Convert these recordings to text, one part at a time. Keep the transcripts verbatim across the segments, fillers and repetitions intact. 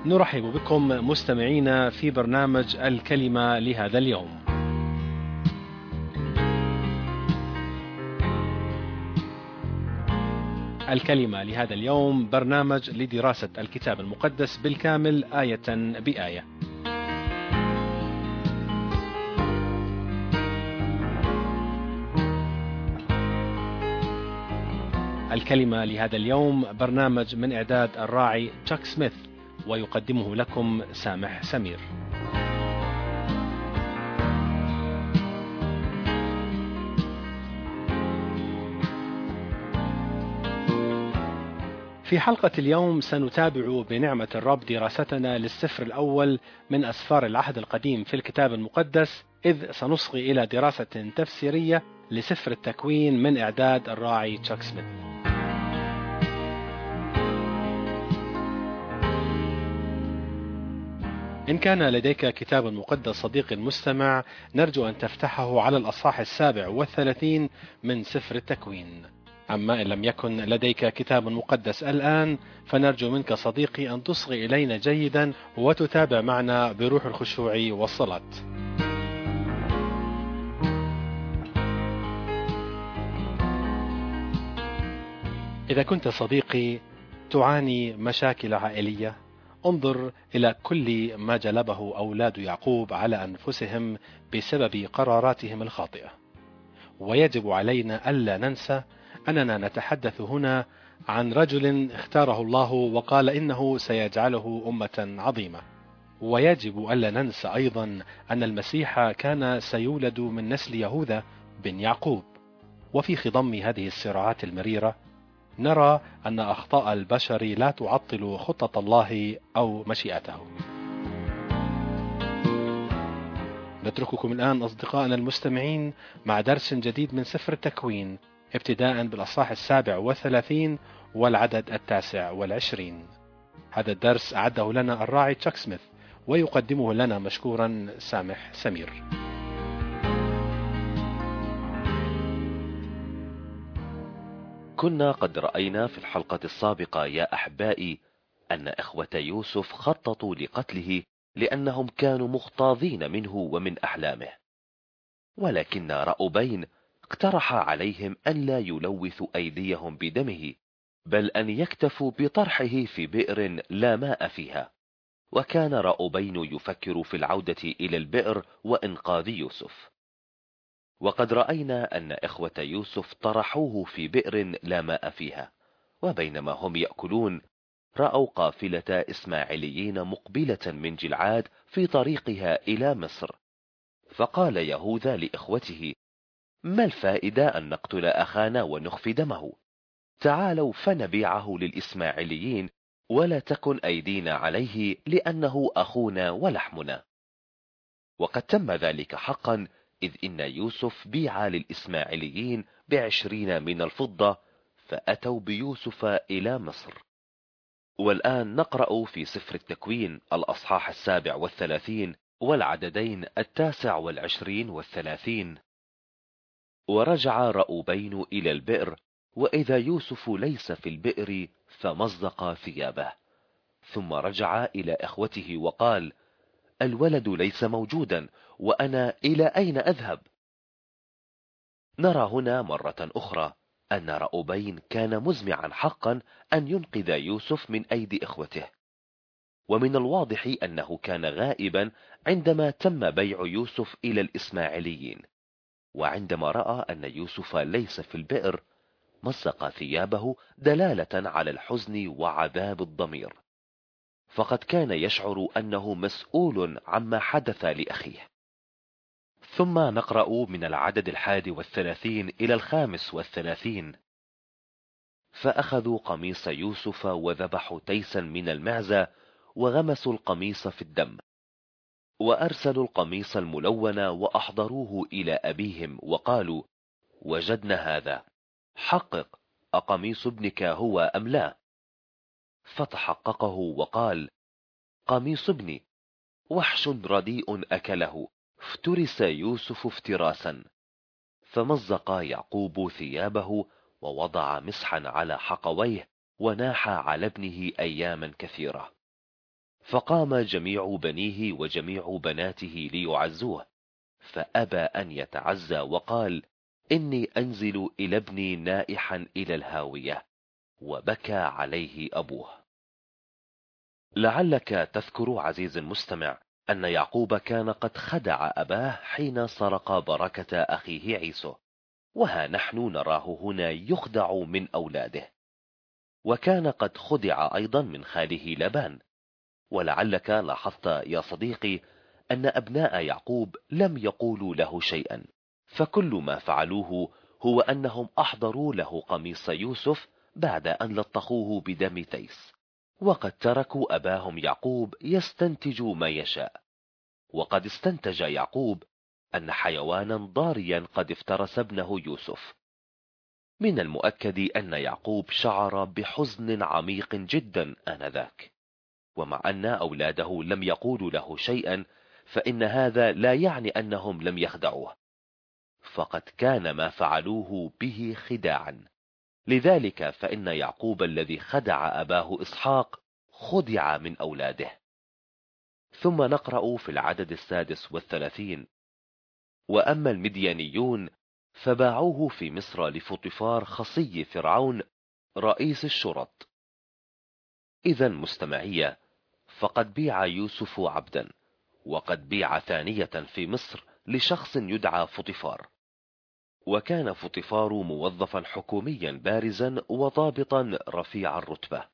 نرحب بكم مستمعينا في برنامج الكلمة لهذا اليوم. الكلمة لهذا اليوم برنامج لدراسة الكتاب المقدس بالكامل آية بآية. الكلمة لهذا اليوم برنامج من إعداد الراعي تشاك سميث، ويقدمه لكم سامح سمير. في حلقة اليوم سنتابع بنعمة الرب دراستنا للسفر الأول من أسفار العهد القديم في الكتاب المقدس، إذ سنصغي إلى دراسة تفسيرية لسفر التكوين من إعداد الراعي تشاك سميث. إن كان لديك كتاب مقدس صديقي المستمع، نرجو أن تفتحه على الأصحاح السابع والثلاثين من سفر التكوين. أما إن لم يكن لديك كتاب مقدس الآن، فنرجو منك صديقي أن تصغي إلينا جيدا وتتابع معنا بروح الخشوع والصلاة. إذا كنت صديقي تعاني مشاكل عائلية، انظر إلى كل ما جلبه أولاد يعقوب على أنفسهم بسبب قراراتهم الخاطئة. ويجب علينا ألا ننسى أننا نتحدث هنا عن رجل اختاره الله وقال إنه سيجعله أمة عظيمة. ويجب ألا ننسى أيضا أن المسيح كان سيولد من نسل يهوذا بن يعقوب. وفي خضم هذه الصراعات المريرة نرى أن أخطاء البشر لا تعطل خطة الله أو مشيئته. نترككم الآن أصدقائنا المستمعين مع درس جديد من سفر التكوين، ابتداء بالأصحاح السابع والثلاثين والعدد التاسع والعشرين. هذا الدرس أعده لنا الراعي تشاك سميث، ويقدمه لنا مشكورا سامح سمير. كنا قد رأينا في الحلقة السابقة يا أحبائي أن إخوة يوسف خططوا لقتله لأنهم كانوا مغتاظين منه ومن أحلامه، ولكن رأوبين اقترح عليهم أن لا يلوثوا أيديهم بدمه، بل أن يكتفوا بطرحه في بئر لا ماء فيها. وكان رأوبين يفكر في العودة إلى البئر وإنقاذ يوسف. وقد رأينا أن إخوة يوسف طرحوه في بئر لا ماء فيها، وبينما هم يأكلون رأوا قافلة إسماعيليين مقبلة من جلعاد في طريقها إلى مصر. فقال يهوذا لإخوته: ما الفائدة أن نقتل أخانا ونخفي دمه؟ تعالوا فنبيعه للإسماعيليين، ولا تكن أيدينا عليه، لأنه أخونا ولحمنا. وقد تم ذلك حقا، إذ إن يوسف بيع للإسماعيليين بعشرين من الفضة، فأتوا بيوسف إلى مصر. والآن نقرأ في سفر التكوين الأصحاح السابع والثلاثين والعددين التاسع والعشرين والثلاثين. ورجع رأوبين إلى البئر، وإذا يوسف ليس في البئر، فمزق ثيابه. ثم رجع إلى إخوته وقال: الولد ليس موجودا، وأنا إلى أين أذهب؟ نرى هنا مرة أخرى أن رأوبين كان مزمعا حقا أن ينقذ يوسف من أيدي إخوته. ومن الواضح أنه كان غائبا عندما تم بيع يوسف إلى الإسماعيليين، وعندما رأى أن يوسف ليس في البئر مزق ثيابه دلالة على الحزن وعذاب الضمير، فقد كان يشعر أنه مسؤول عما حدث لأخيه. ثم نقرأ من العدد الحادي والثلاثين إلى الخامس والثلاثين. فأخذوا قميص يوسف وذبحوا تيسا من المعزة، وغمسوا القميص في الدم، وأرسلوا القميص الملون وأحضروه إلى أبيهم، وقالوا: وجدنا هذا، حقق أقميص ابنك هو أم لا؟ فتحققه وقال: قميص ابني. وحش رديء أكله، افترس يوسف افتراسا. فمزق يعقوب ثيابه، ووضع مسحا على حقويه، وناح على ابنه أياما كثيرة. فقام جميع بنيه وجميع بناته ليعزوه، فأبى أن يتعزى وقال: إني أنزل إلى ابني نائحا إلى الهاوية. وبكى عليه أبوه. لعلك تذكر عزيز المستمع أن يعقوب كان قد خدع أباه حين سرق بركة أخيه عيسو، وها نحن نراه هنا يخدع من أولاده. وكان قد خدع أيضا من خاله لبان. ولعلك لاحظت يا صديقي أن أبناء يعقوب لم يقولوا له شيئا، فكل ما فعلوه هو أنهم أحضروا له قميص يوسف بعد أن لطخوه بدم تيس، وقد تركوا أباهم يعقوب يستنتج ما يشاء. وقد استنتج يعقوب أن حيوانا ضاريا قد افترس ابنه يوسف. من المؤكد أن يعقوب شعر بحزن عميق جدا آنذاك، ومع أن أولاده لم يقولوا له شيئا فإن هذا لا يعني أنهم لم يخدعوه، فقد كان ما فعلوه به خداعا. لذلك فإن يعقوب الذي خدع أباه إسحاق خدع من أولاده. ثم نقرأ في العدد السادس والثلاثين: وأما المديانيون فباعوه في مصر لفطفار خصي فرعون رئيس الشرط. إذا مستمعية، فقد بيع يوسف عبدا، وقد بيع ثانية في مصر لشخص يدعى فطفار. وكان فطفار موظفا حكوميا بارزا وضابطا رفيع الرتبة.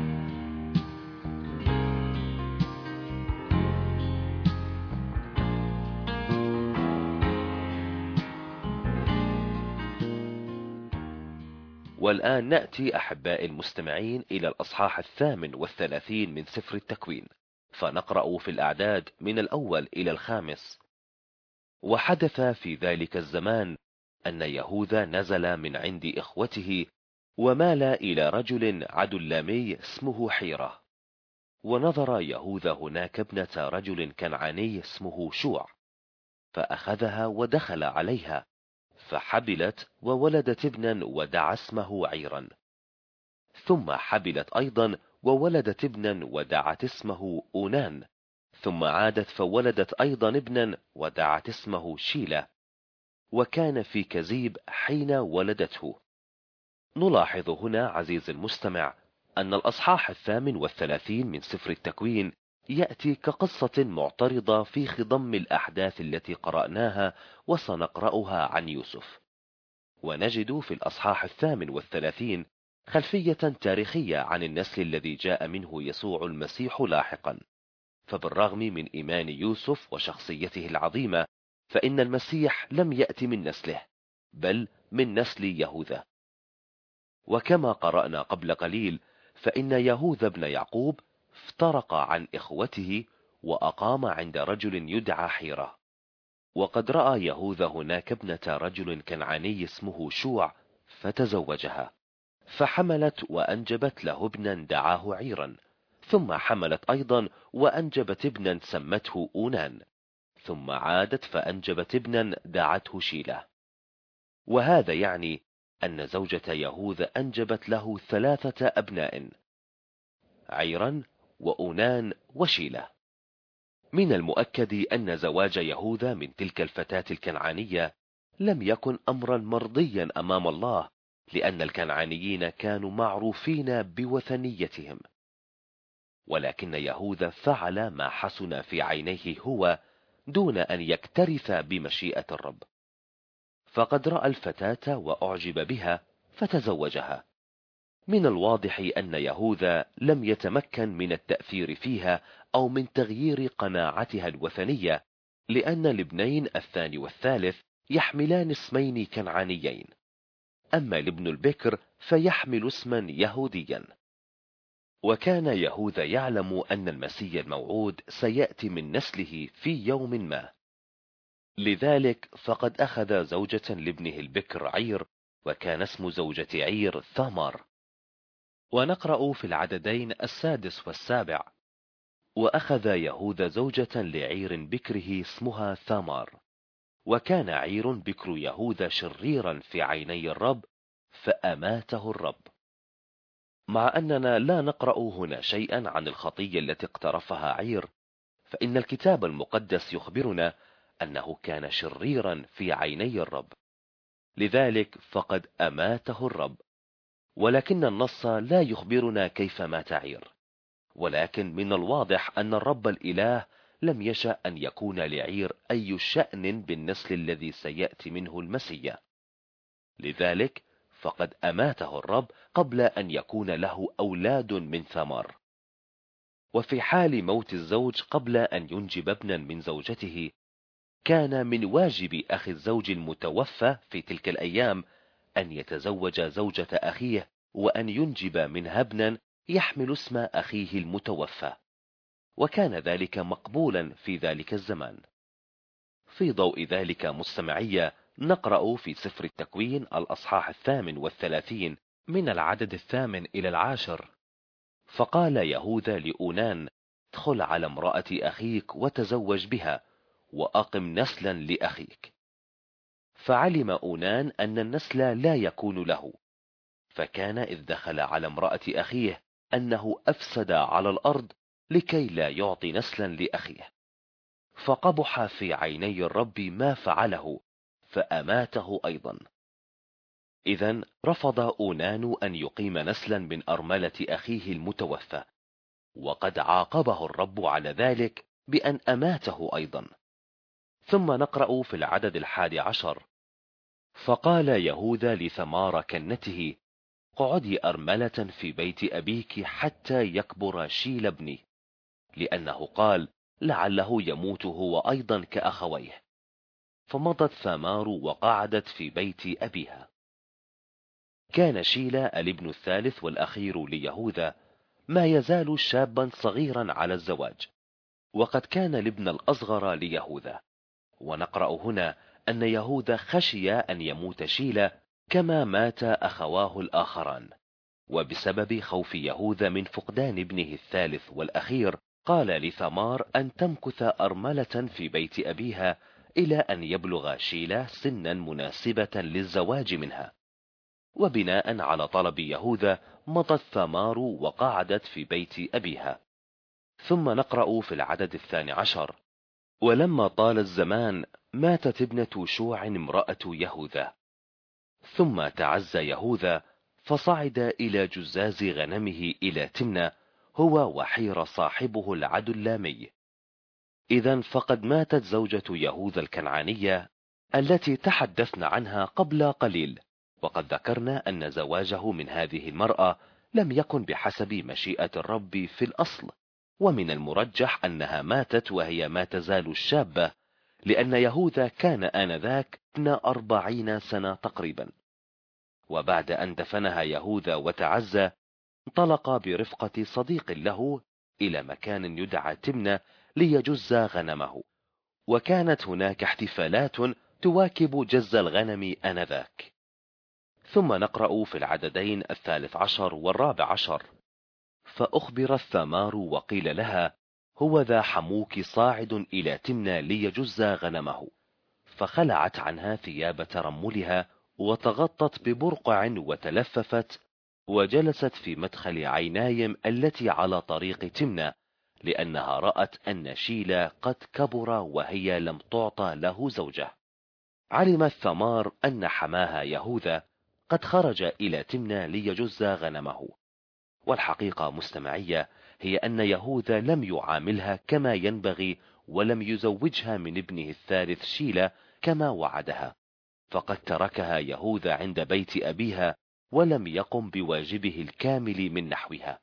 والآن نأتي أحباء المستمعين إلى الأصحاح الثامن والثلاثين من سفر التكوين، فنقرأ في الأعداد من الأول إلى الخامس. وحدث في ذلك الزمان أن يهوذا نزل من عند إخوته ومال إلى رجل عدلامي اسمه حيرة. ونظر يهوذا هناك ابنة رجل كنعاني اسمه شوع، فأخذها ودخل عليها، فحبلت وولدت ابنا ودعا اسمه عيرا. ثم حبلت أيضا وولدت ابنا ودعت اسمه أونان. ثم عادت فولدت أيضا ابنا ودعت اسمه شيلة. وكان في كزيب حين ولدته. نلاحظ هنا عزيز المستمع أن الأصحاح الثامن والثلاثين من سفر التكوين يأتي كقصة معترضة في خضم الأحداث التي قرأناها وسنقرأها عن يوسف. ونجد في الأصحاح الثامن والثلاثين خلفية تاريخية عن النسل الذي جاء منه يسوع المسيح لاحقا. فبالرغم من إيمان يوسف وشخصيته العظيمة، فإن المسيح لم يأتي من نسله، بل من نسل يهوذا. وكما قرأنا قبل قليل، فإن يهوذا بن يعقوب افترق عن إخوته وأقام عند رجل يدعى حيرة. وقد رأى يهوذا هناك ابنة رجل كنعاني اسمه شوع فتزوجها، فحملت وأنجبت له ابنا دعاه عيرا. ثم حملت أيضا وأنجبت ابنا سمته أونان. ثم عادت فأنجبت ابنا دعته شيلة. وهذا يعني أن زوجة يهوذا أنجبت له ثلاثة أبناء: عيرا وأونان وشيلة. من المؤكد أن زواج يهوذا من تلك الفتاة الكنعانية لم يكن أمرا مرضيا أمام الله، لأن الكنعانيين كانوا معروفين بوثنيتهم. ولكن يهوذا فعل ما حسن في عينيه هو دون أن يكترث بمشيئة الرب. فقد رأى الفتاة وأعجب بها فتزوجها. من الواضح أن يهوذا لم يتمكن من التأثير فيها أو من تغيير قناعتها الوثنية، لأن الابنين الثاني والثالث يحملان اسمين كنعانيين، أما الابن البكر فيحمل اسما يهوديا. وكان يهوذا يعلم أن المسيح الموعود سيأتي من نسله في يوم ما، لذلك فقد أخذ زوجة لابنه البكر عير، وكان اسم زوجة عير ثامار. ونقرأ في العددين السادس والسابع: وأخذ يهوذا زوجة لعير بكره اسمها ثامار، وكان عير بكر يهوذا شريرا في عيني الرب، فأماته الرب. مع أننا لا نقرأ هنا شيئا عن الخطية التي اقترفها عير، فإن الكتاب المقدس يخبرنا أنه كان شريرا في عيني الرب، لذلك فقد أماته الرب. ولكن النص لا يخبرنا كيف مات عير، ولكن من الواضح أن الرب الإله لم يشأ أن يكون لعير أي شأن بالنسل الذي سيأتي منه المسيح، لذلك فقد أماته الرب قبل أن يكون له أولاد من ثمار. وفي حال موت الزوج قبل أن ينجب ابنا من زوجته، كان من واجب أخي الزوج المتوفى في تلك الأيام أن يتزوج زوجة أخيه وأن ينجب منها ابنا يحمل اسم أخيه المتوفى، وكان ذلك مقبولا في ذلك الزمان. في ضوء ذلك مستمعية نقرأ في سفر التكوين الأصحاح الثامن والثلاثين من العدد الثامن إلى العاشر: فقال يهوذا لأونان: ادخل على امرأة أخيك وتزوج بها وأقم نسلا لأخيك. فعلم أونان أن النسل لا يكون له، فكان إذ دخل على امرأة أخيه أنه أفسد على الأرض لكي لا يعطي نسلا لأخيه، فقبح في عيني الرب ما فعله فأماته أيضا. إذن رفض أونان أن يقيم نسلا من أرملة أخيه المتوفى، وقد عاقبه الرب على ذلك بأن أماته أيضا. ثم نقرأ في العدد الحادي عشر: فقال يهوذا لثمار كنته: اقعدي أرملة في بيت أبيك حتى يكبر شيل ابني، لأنه قال: لعله يموت هو أيضا كأخويه. فمضت ثمار وقعدت في بيت أبيها. كان شيلا الابن الثالث والأخير ليهوذا ما يزال شابا صغيرا على الزواج، وقد كان الابن الأصغر ليهوذا. ونقرأ هنا أن يهوذا خشي أن يموت شيلا كما مات أخواه الآخران، وبسبب خوف يهوذا من فقدان ابنه الثالث والأخير قال لثمار أن تمكث أرملة في بيت أبيها إلى أن يبلغ شيلا سنا مناسبة للزواج منها. وبناء على طلب يهوذا مضت ثمار وقعدت في بيت أبيها. ثم نقرأ في العدد الثاني عشر: ولما طال الزمان ماتت ابنة شوع امرأة يهوذا. ثم تعزى يهوذا فصعد إلى جزاز غنمه إلى تمنى هو وحير صاحبه العدلامي. إذن فقد ماتت زوجة يهوذا الكنعانية التي تحدثنا عنها قبل قليل، وقد ذكرنا أن زواجه من هذه المرأة لم يكن بحسب مشيئة الرب في الأصل، ومن المرجح أنها ماتت وهي ما تزال الشابة، لأن يهوذا كان آنذاك ابن أربعين سنة تقريبا. وبعد أن دفنها يهوذا وتعزى انطلق برفقة صديق له إلى مكان يدعى تمنى ليجز غنمه، وكانت هناك احتفالات تواكب جز الغنم آنذاك. ثم نقرأ في العددين الثالث عشر والرابع عشر: فأخبر الثمار وقيل لها: هو ذا حموك صاعد إلى تمنى ليجز غنمه. فخلعت عنها ثياب ترملها وتغطت ببرقع وتلففت، وجلست في مدخل عينايم التي على طريق تمنى، لأنها رأت أن شيلا قد كبر وهي لم تعطى له زوجة. علمت ثمار أن حماها يهوذا قد خرج إلى تمنى ليجز غنمه. والحقيقة مستمعية هي أن يهوذا لم يعاملها كما ينبغي، ولم يزوجها من ابنه الثالث شيلا كما وعدها، فقد تركها يهوذا عند بيت أبيها ولم يقم بواجبه الكامل من نحوها.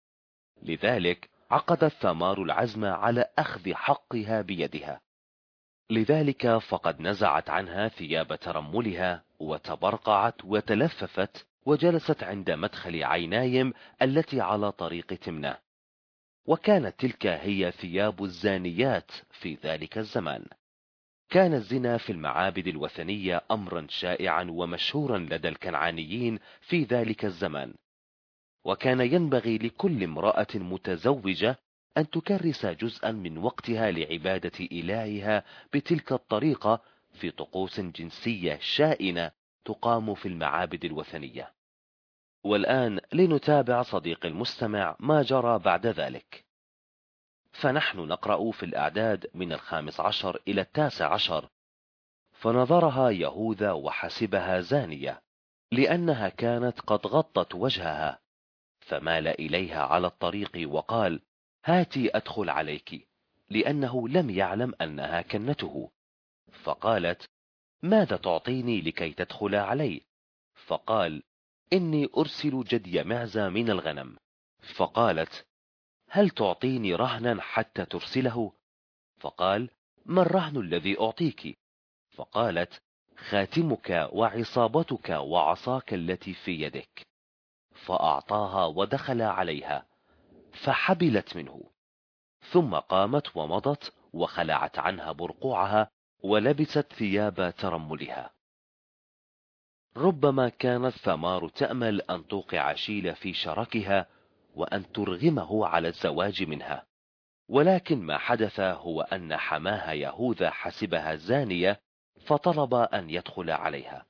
لذلك عقدت ثمار العزم على أخذ حقها بيدها. لذلك فقد نزعت عنها ثياب ترملها وتبرقعت وتلففت، وجلست عند مدخل عينايم التي على طريق تمنى. وكانت تلك هي ثياب الزانيات في ذلك الزمان. كان الزنا في المعابد الوثنية أمرا شائعا ومشهورا لدى الكنعانيين في ذلك الزمان، وكان ينبغي لكل امرأة متزوجة أن تكرس جزءا من وقتها لعبادة إلهها بتلك الطريقة في طقوس جنسية شائنة تقام في المعابد الوثنية. والآن لنتابع صديق المستمع ما جرى بعد ذلك. فنحن نقرأ في الأعداد من الخامس عشر إلى التاسع عشر: فنظرها يهوذا وحسبها زانية، لأنها كانت قد غطت وجهها، فمال إليها على الطريق وقال: هاتي أدخل عليك، لأنه لم يعلم أنها كنته. فقالت: ماذا تعطيني لكي تدخل علي؟ فقال: إني أرسل جدي معزة من الغنم. فقالت: هل تعطيني رهنا حتى ترسله؟ فقال: ما الرهن الذي أعطيك؟ فقالت: خاتمك وعصابتك وعصاك التي في يدك. فأعطاها ودخل عليها، فحبلت منه. ثم قامت ومضت وخلعت عنها برقوعها ولبست ثياب ترملها. ربما كانت ثمار تأمل أن توقع شيلة في شركها وأن ترغمه على الزواج منها، ولكن ما حدث هو أن حماها يهوذا حسبها زانية فطلب أن يدخل عليها.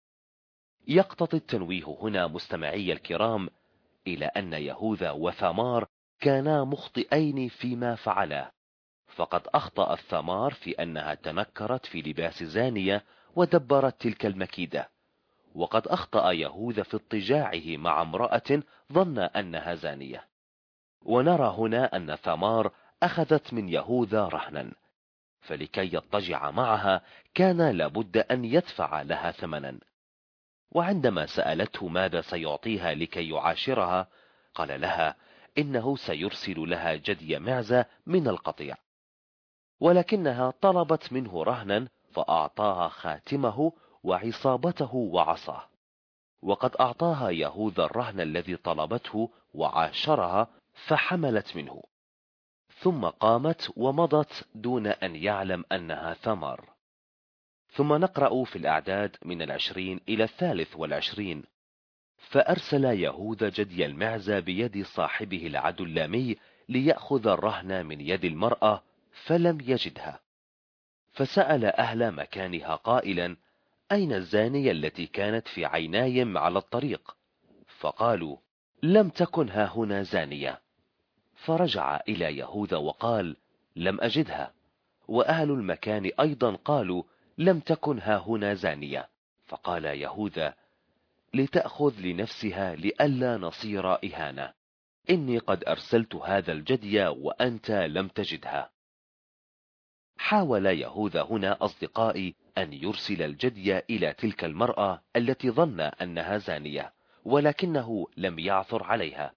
يقتضي التنويه هنا مستمعي الكرام إلى أن يهوذا وثمار كانا مخطئين فيما فعلا، فقد أخطأ الثمار في أنها تنكرت في لباس زانية ودبرت تلك المكيدة، وقد أخطأ يهوذا في اضطجاعه مع امرأة ظن أنها زانية. ونرى هنا أن ثمار أخذت من يهوذا رهنا، فلكي يضطجع معها كان لابد أن يدفع لها ثمنا. وعندما سألته ماذا سيعطيها لكي يعاشرها، قال لها إنه سيرسل لها جدي معزة من القطيع، ولكنها طلبت منه رهنا فأعطاها خاتمه وعصابته وعصاه. وقد أعطاها يهوذا الرهن الذي طلبته وعاشرها فحملت منه، ثم قامت ومضت دون أن يعلم أنها ثمر. ثم نقرأ في الأعداد من العشرين إلى الثالث والعشرين: فأرسل يهوذا جدي المعزة بيد صاحبه العدلامي ليأخذ الرهن من يد المرأة، فلم يجدها، فسأل أهل مكانها قائلا: أين الزانية التي كانت في عينايم على الطريق؟ فقالوا: لم تكن ها هنا زانية. فرجع إلى يهوذا وقال: لم أجدها. وأهل المكان أيضا قالوا: لم تكن ها هنا زانية. فقال يهوذا: لتأخذ لنفسها لئلا نصير إهانة، إني قد أرسلت هذا الجدي وأنت لم تجدها. حاول يهوذا هنا أصدقائي أن يرسل الجدي إلى تلك المرأة التي ظن أنها زانية، ولكنه لم يعثر عليها.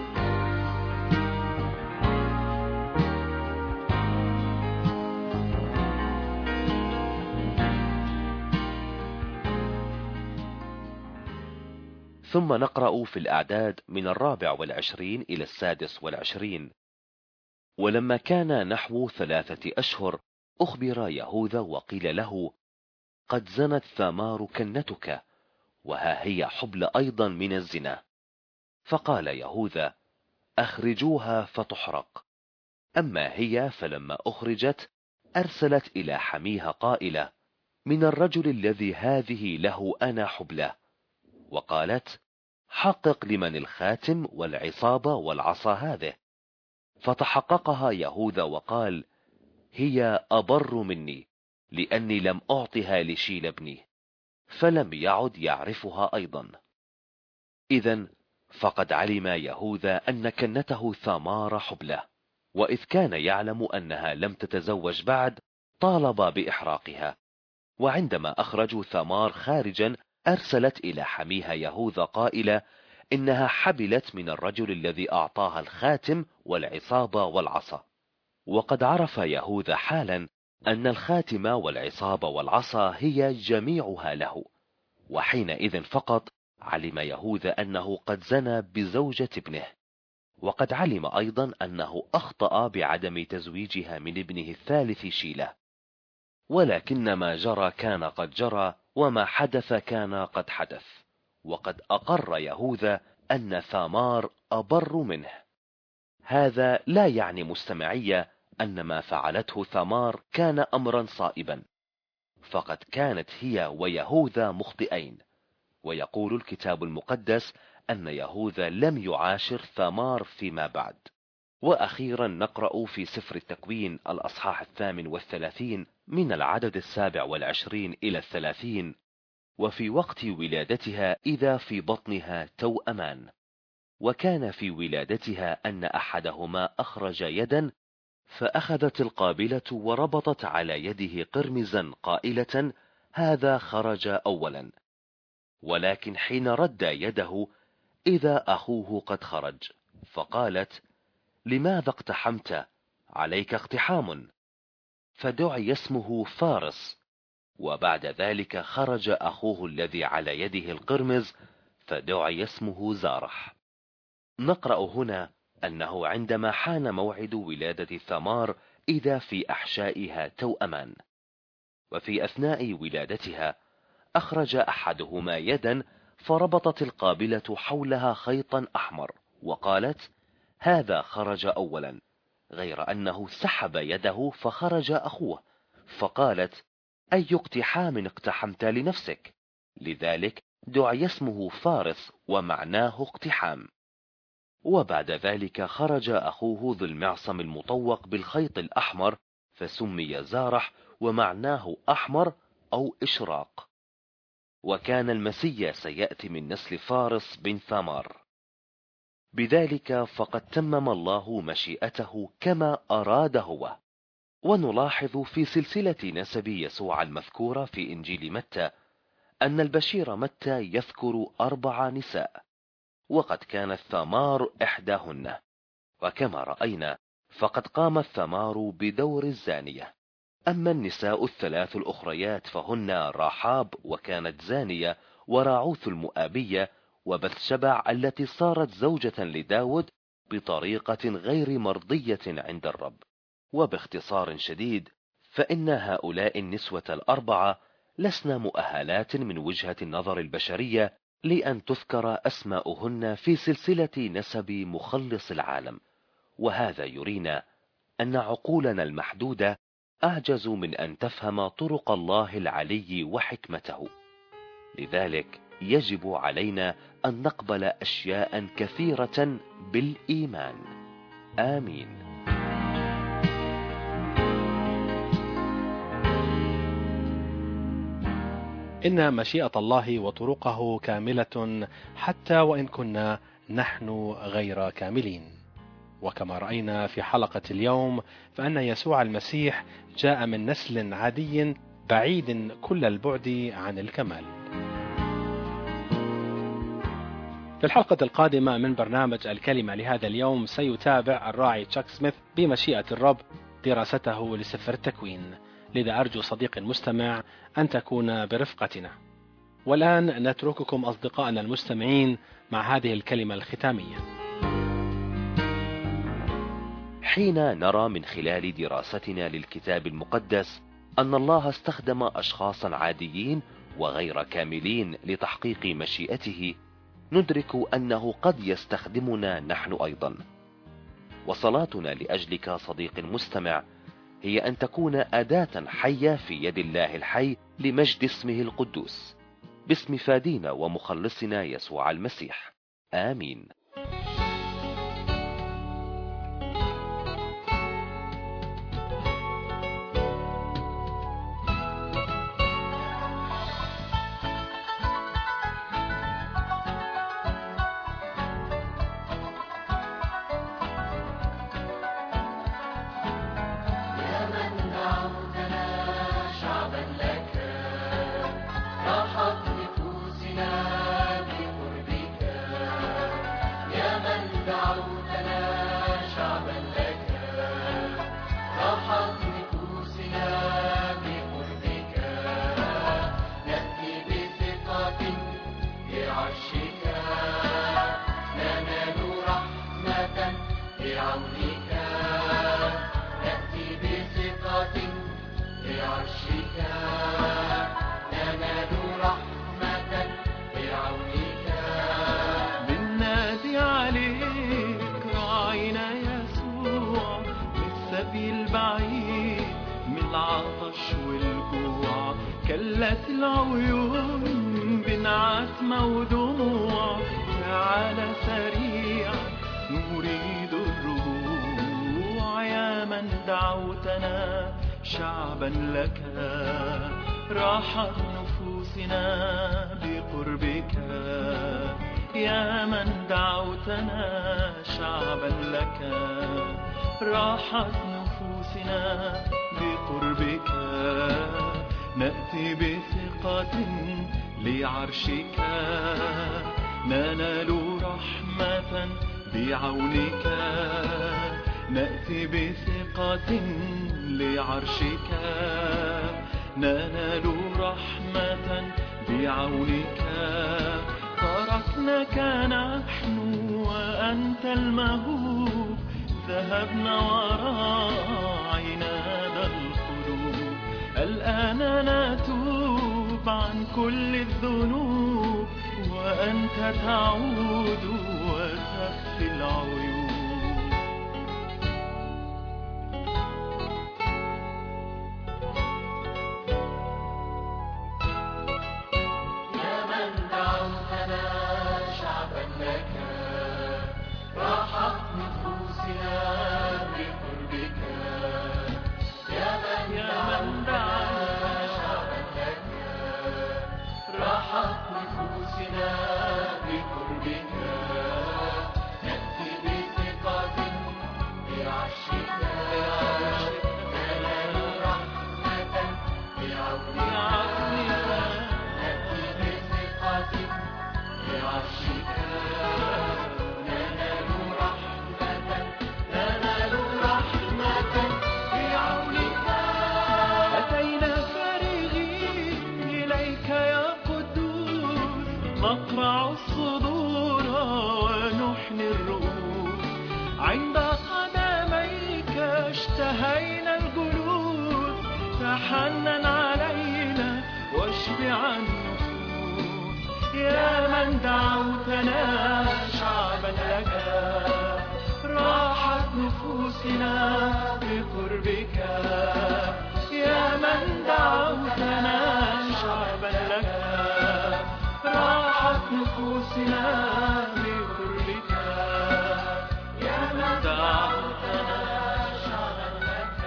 ثم نقرأ في الأعداد من الرابع والعشرين إلى السادس والعشرين: ولما كان نحو ثلاثة أشهر أخبر يهوذا وقيل له: قد زنت ثمار كنتك، وها هي حبل أيضا من الزنا. فقال يهوذا: أخرجوها فتحرق. أما هي فلما أخرجت أرسلت إلى حميها قائلة: من الرجل الذي هذه له أنا حبله. وقالت: حقق لمن الخاتم والعصابة والعصا هذه. فتحققها يهوذا وقال: هي أبر مني، لأني لم أعطها لشيل ابني. فلم يعد يعرفها أيضا. إذن فقد علم يهوذا أن كنته ثمار حبله، وإذ كان يعلم أنها لم تتزوج بعد طالب بإحراقها. وعندما أخرجوا ثمار خارجا أرسلت إلى حميها يهوذا قائلة: إنها حبلت من الرجل الذي أعطاها الخاتم والعصابة والعصا. وقد عرف يهوذا حالا أن الخاتم والعصابة والعصا هي جميعها له، وحينئذ فقط علم يهوذا أنه قد زنى بزوجة ابنه. وقد علم أيضا أنه أخطأ بعدم تزويجها من ابنه الثالث شيلة. ولكن ما جرى كان قد جرى، وما حدث كان قد حدث. وقد أقر يهوذا أن ثمار أبر منه. هذا لا يعني مستمعية أن ما فعلته ثمار كان أمرا صائبا، فقد كانت هي ويهوذا مخطئين. ويقول الكتاب المقدس أن يهوذا لم يعاشر ثمار فيما بعد. وأخيرا نقرأ في سفر التكوين الأصحاح الثامن والثلاثين من العدد السابع والعشرين إلى الثلاثين: وفي وقت ولادتها إذا في بطنها توأمان، وكان في ولادتها أن أحدهما أخرج يدا، فأخذت القابلة وربطت على يده قرمزا قائلة: هذا خرج أولا. ولكن حين رد يده إذا أخوه قد خرج، فقالت: لماذا اقتحمت؟ عليك اقتحام. فدعي اسمه فارس. وبعد ذلك خرج أخوه الذي على يده القرمز، فدعي اسمه زارح. نقرأ هنا أنه عندما حان موعد ولادة ثمار إذا في أحشائها توأمان، وفي أثناء ولادتها أخرج أحدهما يدا، فربطت القابلة حولها خيطا أحمر، وقالت: هذا خرج أولا، غير أنه سحب يده فخرج أخوه، فقالت: أي اقتحام اقتحمت لنفسك؟ لذلك دعي اسمه فارس، ومعناه اقتحام. وبعد ذلك خرج أخوه ذو المعصم المطوق بالخيط الأحمر، فسمي زارح، ومعناه أحمر أو إشراق. وكان المسيا سيأتي من نسل فارس بن ثمار. بذلك فقد تمم الله مشيئته كما أراد هو. ونلاحظ في سلسلة نسب يسوع المذكورة في إنجيل متى أن البشير متى يذكر أربع نساء، وقد كانت ثمار إحداهن. وكما رأينا فقد قامت ثمار بدور الزانية. أما النساء الثلاث الأخريات فهن راحاب وكانت زانية، وراعوث المؤابية، وبثشبع التي صارت زوجة لداود بطريقة غير مرضية عند الرب. وباختصار شديد فإن هؤلاء النسوة الأربعة لسنا مؤهلات من وجهة النظر البشرية لأن تذكر أسماؤهن في سلسلة نسب مخلص العالم. وهذا يرينا أن عقولنا المحدودة أعجز من أن تفهم طرق الله العلي وحكمته. لذلك يجب علينا أن نقبل أشياء كثيرة بالإيمان. آمين. إن مشيئة الله وطرقه كاملة حتى وإن كنا نحن غير كاملين. وكما رأينا في حلقة اليوم فأن يسوع المسيح جاء من نسل عادي بعيد كل البعد عن الكمال. في الحلقة القادمة من برنامج الكلمة لهذا اليوم سيتابع الراعي تشاك سميث بمشيئة الرب دراسته لسفر التكوين. لذا أرجو صديق المستمع أن تكون برفقتنا. والآن نترككم أصدقائنا المستمعين مع هذه الكلمة الختامية. حين نرى من خلال دراستنا للكتاب المقدس أن الله استخدم أشخاصا عاديين وغير كاملين لتحقيق مشيئته، ندرك أنه قد يستخدمنا نحن أيضا. وصلاتنا لأجلك صديق المستمع هي أن تكون أداة حية في يد الله الحي لمجد اسمه القدوس، باسم فادينا ومخلصنا يسوع المسيح. آمين. كلت العيون بنعاس ودموع تعال سريعا نريد الرجوع يا من دعوتنا شعبا لك راحت نفوسنا بقربك يا من دعوتنا شعبا لك راحت نفوسنا بقربك نأتي بثقة لعرشك ننال رحمة بعونك نأتي بثقة لعرشك ننال رحمة بعونك تركناك نحن وأنت المهوب ذهبنا وراء عناد القلوب الآن نتوب عن كل الذنوب وأنت تعود وتخفي العيوب يا من دعوتنا شعبا لك راحت نفوسنا بقربك يا من دعوتنا شعبا لك راحت نفوسنا بقربك نأتي بثقة بعرشك ننال رحمة بعونك نأتي بثقة بعرشك ننال رحمة ننال رحمة بعونك أتينا فارغين إليك يا قدوس نقرع الصدور ونحني الرؤوس عند قدميك اشتهينا الجلوس تحنن علينا واشبع النفوس يا من دعوتنا شعبا لك راحت نفوسنا بقربك يا من دعوتنا شعبا لك راحت نفوسنا بقربك يا من دعوتنا شعبا لك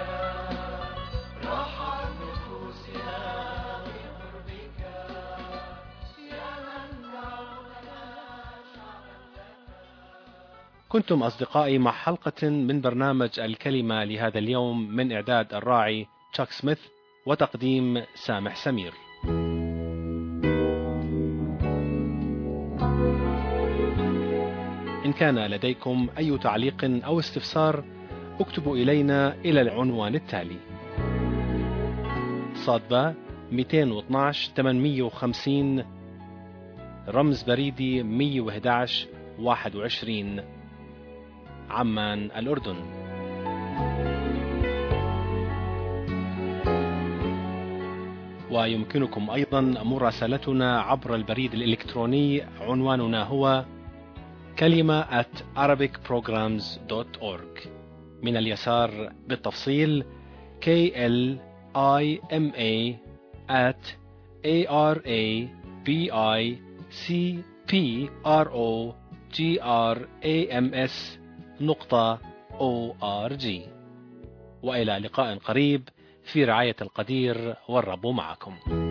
راحت نفوسنا بقربك يا من دعوتنا شعبا لك. كنتم أصدقائي مع حلقة من برنامج الكلمة لهذا اليوم من إعداد الراعي تشاك سميث وتقديم سامح سمير. إن كان لديكم أي تعليق أو استفسار اكتبوا إلينا إلى العنوان التالي: صادبة مئتين واثناشر ثمانمئة وخمسين رمز بريدي مئة وأحد عشر واحد وعشرين عمان الأردن. ويمكنكم أيضا مراسلتنا عبر البريد الإلكتروني عنواننا هو كلمة at arabic programs dot org. من اليسار بالتفصيل K L I M A at A R A B I C P R O G R A M S نقطة O R G. وإلى لقاء قريب في رعاية القدير والرب معكم.